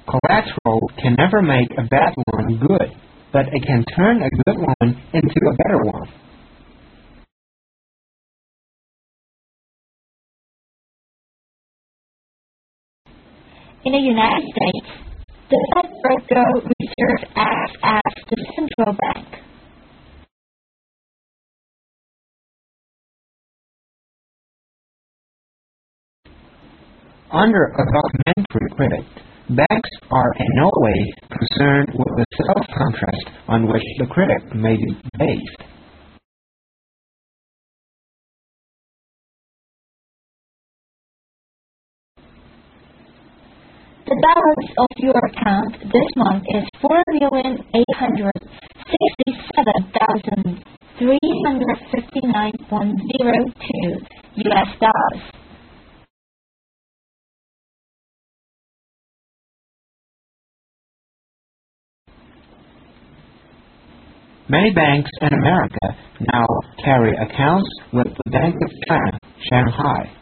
Collateral can never make a bad one good, but it can turn a good one into a better one. In the United States, the Federal Reserve acts as the central bank. Under a documentary credit, banks are in no way concerned with the sales contract on which the credit may be based. The balance of your account this month is $4,867,359.02 US. Many banks in America now carry accounts with the Bank of China, Shanghai.